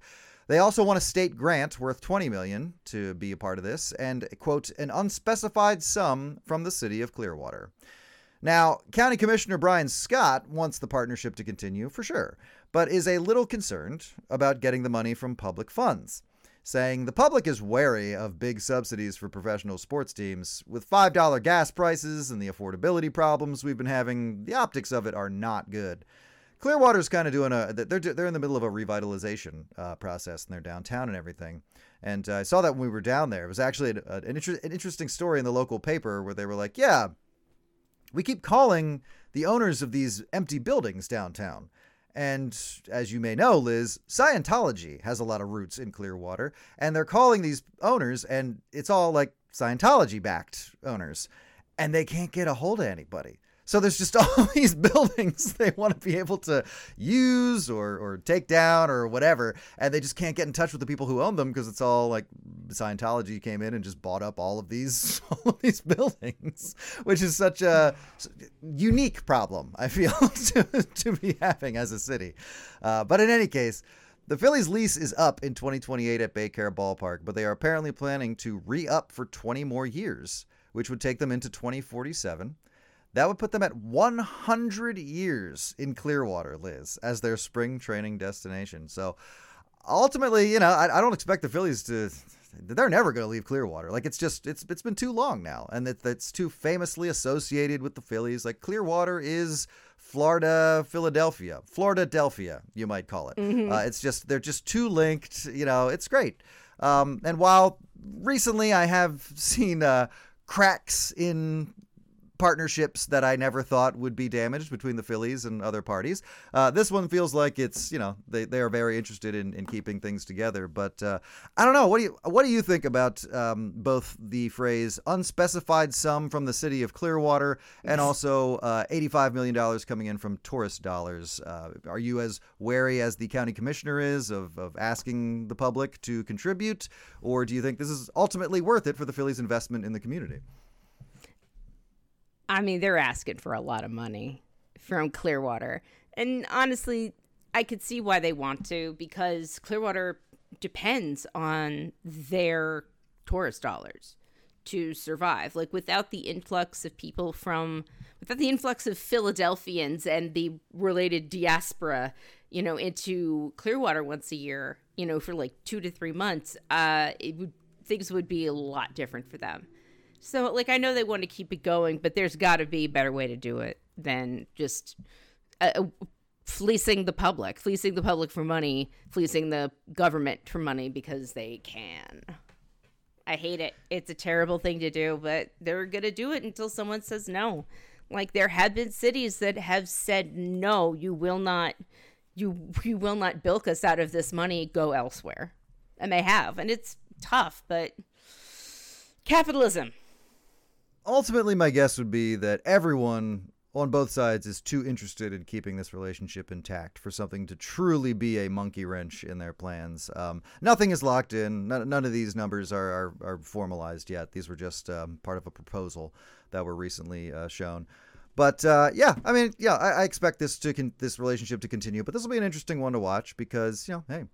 They also won a state grant worth twenty million dollars to be a part of this and, quote, an unspecified sum from the city of Clearwater. Now, County Commissioner Brian Scott wants the partnership to continue for sure, but is a little concerned about getting the money from public funds, saying the public is wary of big subsidies for professional sports teams. With five dollar gas prices and the affordability problems we've been having, the optics of it are not good. Clearwater's kind of doing a, they're they're in the middle of a revitalization uh, process in their downtown and everything. And uh, I saw that when we were down there. It was actually a, a, an, inter- an interesting story in the local paper where they were like, yeah, we keep calling the owners of these empty buildings downtown. And as you may know, Liz, Scientology has a lot of roots in Clearwater, and they're calling these owners, and it's all like Scientology-backed owners, and they can't get a hold of anybody. So there's just all these buildings they want to be able to use or, or take down or whatever, and they just can't get in touch with the people who own them because it's all like Scientology came in and just bought up all of these all of these buildings, which is such a unique problem, I feel, to, to be having as a city. Uh, but in any case, the Phillies' lease is up in twenty twenty-eight at Baycare Ballpark, but they are apparently planning to re-up for twenty more years, which would take them into twenty forty-seven. That would put them at one hundred years in Clearwater, Liz, as their spring training destination. So ultimately, you know, I, I don't expect the Phillies to, they're never going to leave Clearwater. Like it's just, it's it's been too long now. And it, it's too famously associated with the Phillies. Like Clearwater is Florida, Philadelphia, Florida-delphia, you might call it. Mm-hmm. Uh, it's just, they're just too linked. You know, it's great. Um, and while recently I have seen uh, cracks in partnerships that I never thought would be damaged between the Phillies and other parties. Uh, this one feels like it's, you know, they, they are very interested in, in keeping things together. But uh, I don't know. What do you what do you think about um, both the phrase unspecified sum from the city of Clearwater and also uh, eighty-five million dollars coming in from tourist dollars? Uh, are you as wary as the county commissioner is of, of asking the public to contribute? Or do you think this is ultimately worth it for the Phillies' investment in the community? I mean, they're asking for a lot of money from Clearwater. And honestly, I could see why they want to, because Clearwater depends on their tourist dollars to survive. Like without the influx of people from, without the influx of Philadelphians and the related diaspora, you know, into Clearwater once a year, you know, for like two to three months, uh, it would, things would be a lot different for them. So, like, I know they want to keep it going, but there's got to be a better way to do it than just uh, fleecing the public, fleecing the public for money, fleecing the government for money because they can. I hate it. It's a terrible thing to do, but they're going to do it until someone says no. Like, there have been cities that have said, no, you will not, you, you will not bilk us out of this money, go elsewhere. And they have. And it's tough, but capitalism. Ultimately, my guess would be that everyone on both sides is too interested in keeping this relationship intact for something to truly be a monkey wrench in their plans. Um, nothing is locked in. None, none of these numbers are, are, are formalized yet. These were just um, part of a proposal that were recently uh, shown. But uh, yeah, I mean, yeah, I, I expect this to con- this relationship to continue. But this will be an interesting one to watch because, you know, hey,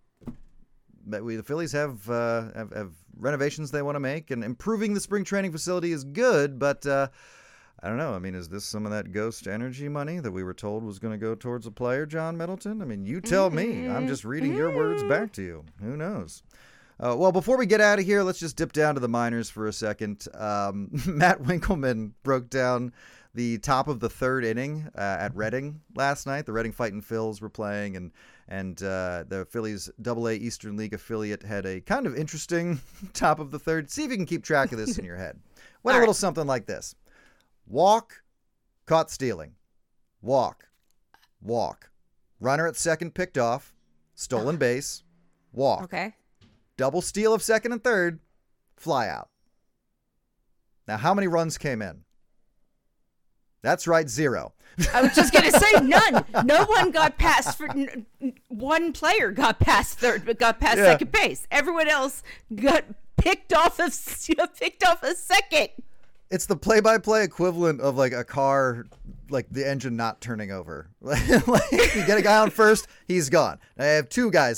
we the Phillies have, uh, have have renovations they want to make, and improving the spring training facility is good. But uh, I don't know. I mean, is this some of that ghost energy money that we were told was going to go towards a player, John Middleton? I mean, you tell me. I'm just reading your words back to you. Who knows? Uh, well, before we get out of here, let's just dip down to the minors for a second. Um, Matt Winkelman broke down the top of the third inning uh, at Reading last night. The Reading Fightin' Phils were playing, and and uh, the Phillies Double A Eastern League affiliate had a kind of interesting top of the third. See if you can keep track of this in your head. Went a little something like this. Walk, caught stealing. Walk, walk. Runner at second picked off. Stolen base. Walk. Okay. Double steal of second and third. Fly out. Now, how many runs came in? That's right, zero. I was just going to say none. No one got past. For, n- one player got past third, but got past yeah. second base. Everyone else got picked off of picked off a second. It's the play-by-play equivalent of like a car, like the engine not turning over. Like you get a guy on first, he's gone. I have two guys on.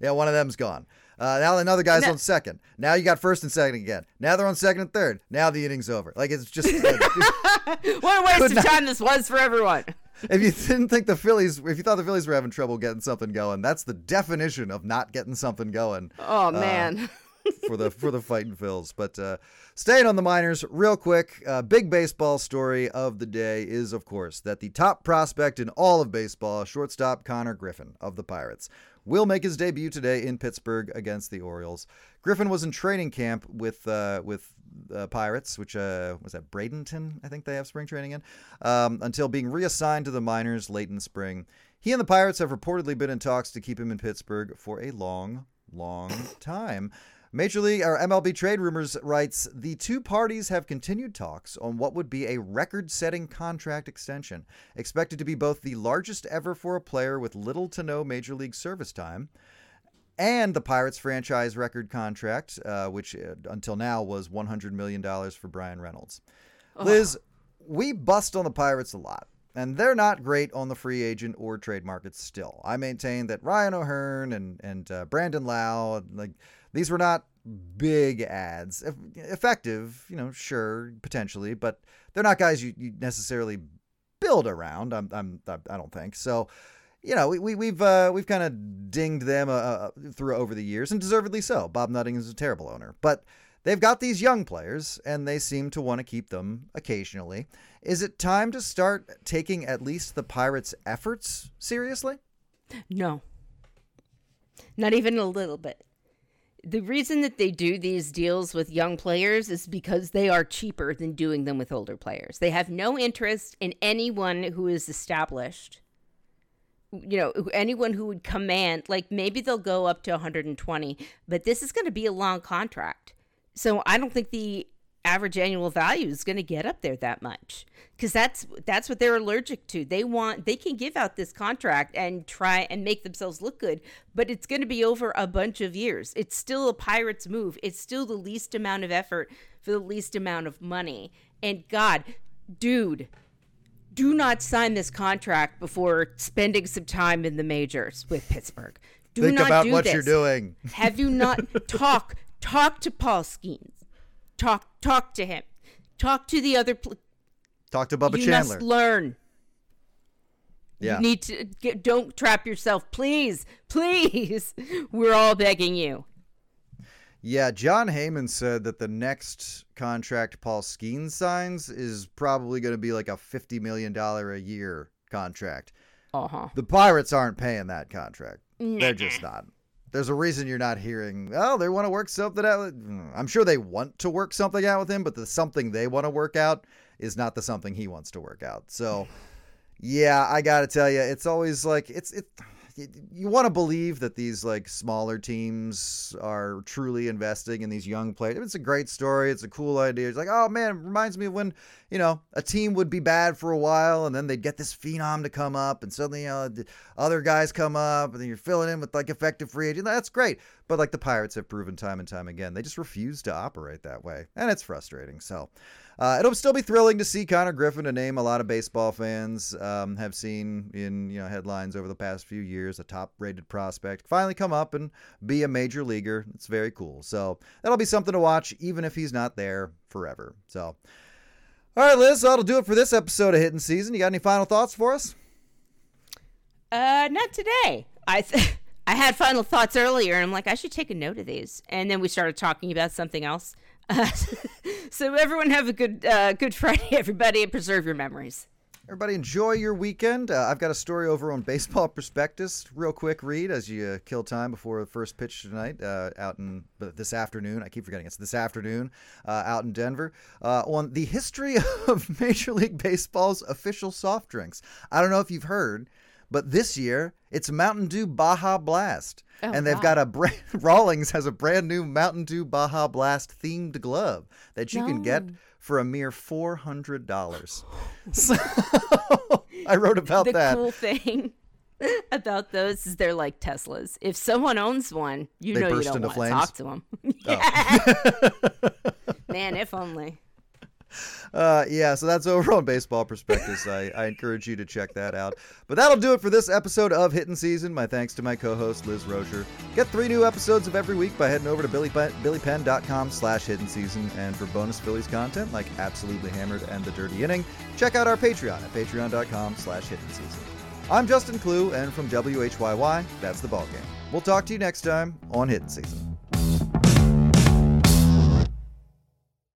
Yeah, one of them's gone. Uh, now another guy's No. on second. Now you got first and second again. Now they're on second and third. Now the inning's over. Like, it's just... What a waste Could of not- time this was for everyone. If you didn't think the Phillies, if you thought the Phillies were having trouble getting something going, that's the definition of not getting something going. Oh, uh, man. for the for the fighting Phils. But uh, staying on the minors real quick, uh, big baseball story of the day is, of course, that the top prospect in all of baseball, shortstop Connor Griffin of the Pirates, will make his debut today in Pittsburgh against the Orioles. Griffin was in training camp with uh, with uh, Pirates, which uh, was that Bradenton, I think they have spring training in, um, until being reassigned to the minors late in the spring. He and the Pirates have reportedly been in talks to keep him in Pittsburgh for a long, long time. Major League or M L B Trade Rumors writes, the two parties have continued talks on what would be a record-setting contract extension, expected to be both the largest ever for a player with little to no Major League service time, and the Pirates franchise record contract, uh, which uh, until now was one hundred million dollars for Brian Reynolds. Oh. Liz, we bust on the Pirates a lot, and they're not great on the free agent or trade markets still. I maintain that Ryan O'Hearn and, and uh, Brandon Lau, like, these were not big ads. Effective, you know, sure, potentially, but they're not guys you, you necessarily build around. I'm, I'm, I don't think so. You know, we, we we've uh, we've kind of dinged them uh, uh, through over the years, and deservedly so. Bob Nutting is a terrible owner, but they've got these young players, and they seem to want to keep them occasionally. Is it time to start taking at least the Pirates' efforts seriously? No, not even a little bit. The reason that they do these deals with young players is because they are cheaper than doing them with older players. They have no interest in anyone who is established. You know, anyone who would command, like maybe they'll go up to one hundred twenty, but this is going to be a long contract. So I don't think the average annual value is going to get up there that much, because that's that's what they're allergic to. They want they can give out this contract and try and make themselves look good, but it's going to be over a bunch of years. It's still a Pirates move. It's still the least amount of effort for the least amount of money. And God, dude, do not sign this contract before spending some time in the majors with Pittsburgh. Do Think not about do what this. you're doing. Have you not talk talk to Paul Skeens? Talk talk to him. Talk to the other. Pl- Talk to Bubba you Chandler. must learn. Yeah. You need to get, don't trap yourself, please, please. We're all begging you. Yeah, John Heyman said that the next contract Paul Skeens signs is probably going to be like a fifty million dollars a year contract. Uh-huh. The Pirates aren't paying that contract. Nah. They're just not. There's a reason you're not hearing, oh, they want to work something out. I'm sure they want to work something out with him, but the something they want to work out is not the something he wants to work out. So, yeah, I got to tell you, it's always like, it's, it. you want to believe that these like smaller teams are truly investing in these young players. It's a great story. It's a cool idea. It's like, oh man, it reminds me of when, you know, a team would be bad for a while and then they'd get this phenom to come up and suddenly, you know, the other guys come up and then you're filling in with like effective free agent. That's great. But like the Pirates have proven time and time again, they just refuse to operate that way. And it's frustrating. So uh, it'll still be thrilling to see Connor Griffin, a name a lot of baseball fans um, have seen in, you know, headlines over the past few years, a top-rated prospect, finally come up and be a major leaguer. It's very cool. So that'll be something to watch, even if he's not there forever. So, all right, Liz, that'll do it for this episode of Hitting Season. You got any final thoughts for us? Uh, not today. I th- I had final thoughts earlier, and I'm like, I should take a note of these. And then we started talking about something else. Uh, so everyone have a good uh, good Friday, everybody, and preserve your memories. Everybody enjoy your weekend. Uh, I've got a story over on Baseball Prospectus. Real quick read as you uh, kill time before the first pitch tonight uh, out in but this afternoon. I keep forgetting it's this afternoon uh, out in Denver uh, on the history of Major League Baseball's official soft drinks. I don't know if you've heard, but this year it's Mountain Dew Baja Blast. Oh, and they've wow. got a brand, Rawlings has a brand new Mountain Dew Baja Blast themed glove that you no. can get for a mere four hundred dollars. So I wrote about the that. The cool thing about those is they're like Teslas. If someone owns one, you they know burst you don't into want flames? to talk to them. Yeah. Oh. Man, if only. Uh, yeah, so that's over on Baseball Prospectus. I, I encourage you to check that out. But that'll do it for this episode of Hittin' Season. My thanks to my co-host, Liz Rozier. Get three new episodes of every week by heading over to billy penn dot com slash hidden season. And for bonus Phillies content like Absolutely Hammered and The Dirty Inning, check out our Patreon at patreon dot com slash hidden season. I'm Justin Clue, and from W H Y Y, that's the ballgame. We'll talk to you next time on Hittin' Season.